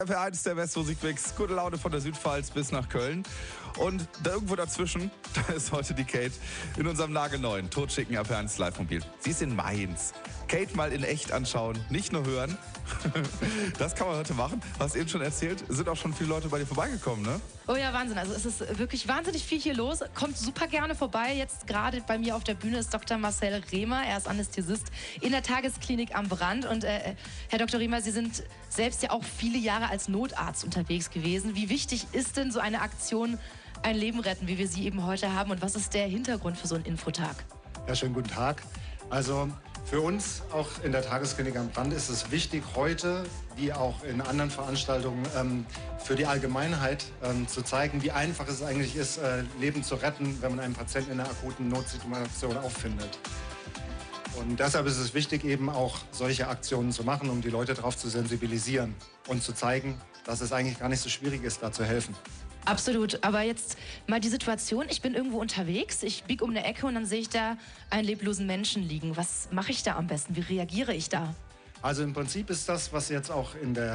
F1 der Westmusikmix, gute Laune von der Südpfalz bis nach Köln. Und da irgendwo dazwischen, da ist heute die Kate in unserem nagelneuen Totschicken F1 Live-Mobil. Sie ist in Mainz. Kate mal in echt anschauen, nicht nur hören. Das kann man heute machen. Hast eben schon erzählt, sind auch schon viele Leute bei dir vorbeigekommen, ne? Oh ja, Wahnsinn. Also es ist wirklich wahnsinnig viel hier los. Kommt super gerne vorbei. Jetzt gerade bei mir auf der Bühne ist Dr. Marcel Rehmer. Er ist Anästhesist in der Tagesklinik am Brand. Und Herr Dr. Rehmer, Sie sind selbst ja auch viele Jahre als Notarzt unterwegs gewesen. Wie wichtig ist denn so eine Aktion, ein Leben retten, wie wir sie eben heute haben? Und was ist der Hintergrund für so einen Infotag? Ja, schönen guten Tag. Also für uns, auch in der Tagesklinik am Brand, ist es wichtig, heute, wie auch in anderen Veranstaltungen, für die Allgemeinheit zu zeigen, wie einfach es eigentlich ist, Leben zu retten, wenn man einen Patienten in einer akuten Notsituation auffindet. Und deshalb ist es wichtig, eben auch solche Aktionen zu machen, um die Leute darauf zu sensibilisieren und zu zeigen, dass es eigentlich gar nicht so schwierig ist, da zu helfen. Absolut, aber jetzt mal die Situation, ich bin irgendwo unterwegs, ich biege um eine Ecke und dann sehe ich da einen leblosen Menschen liegen. Was mache ich da am besten? Wie reagiere ich da? Also im Prinzip ist das, was jetzt auch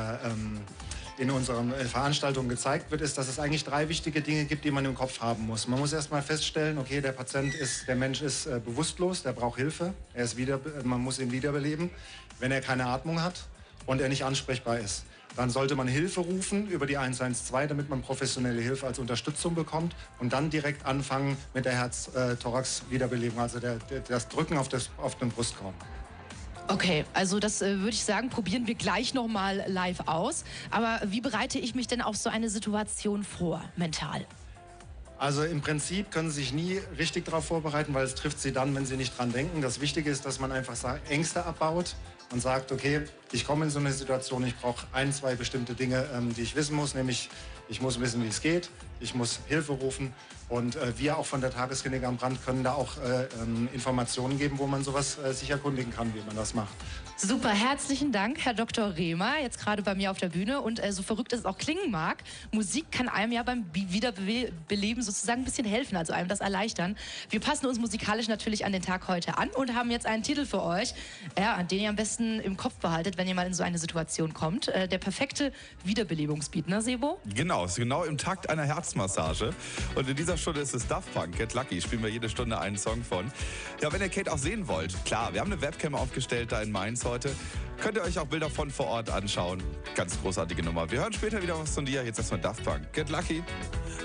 in unseren Veranstaltungen gezeigt wird, ist, dass es eigentlich 3 wichtige Dinge gibt, die man im Kopf haben muss. Man muss erstmal feststellen, okay, der Mensch ist bewusstlos, der braucht Hilfe, man muss ihn wiederbeleben. Wenn er keine Atmung hat und er nicht ansprechbar ist, dann sollte man Hilfe rufen über die 112, damit man professionelle Hilfe als Unterstützung bekommt und dann direkt anfangen mit der Herz-Thorax-Wiederbelebung, also das Drücken auf den Brustkorb. Okay, also das würde ich sagen, probieren wir gleich nochmal live aus. Aber wie bereite ich mich denn auf so eine Situation vor, mental? Also im Prinzip können Sie sich nie richtig darauf vorbereiten, weil es trifft Sie dann, wenn Sie nicht dran denken. Das Wichtige ist, dass man einfach Ängste abbaut und sagt, okay, ich komme in so eine Situation, ich brauche 1, 2 bestimmte Dinge, die ich wissen muss, nämlich ich muss wissen, wie es geht, ich muss Hilfe rufen und wir auch von der Tagesklinik am Brand können da auch Informationen geben, wo man sowas sich erkundigen kann, wie man das macht. Super, herzlichen Dank, Herr Dr. Rehmer, jetzt gerade bei mir auf der Bühne. Und so verrückt es auch klingen mag, Musik kann einem ja beim Wiederbeleben sozusagen ein bisschen helfen, also einem das erleichtern. Wir passen uns musikalisch natürlich an den Tag heute an und haben jetzt einen Titel für euch, ja, den ihr am besten im Kopf behaltet, wenn ihr mal in so eine Situation kommt. Der perfekte Wiederbelebungsbeat, ne, Sebo? Genau, ist genau im Takt einer Herzmassage. Und in dieser Stunde ist es Daft Punk, Get Lucky, spielen wir jede Stunde einen Song von. Ja, wenn ihr Kate auch sehen wollt, klar, wir haben eine Webcam aufgestellt da in Mainz heute. Könnt ihr euch auch Bilder von vor Ort anschauen. Ganz großartige Nummer. Wir hören später wieder was von dir. Jetzt erstmal Daft Punk. Get Lucky.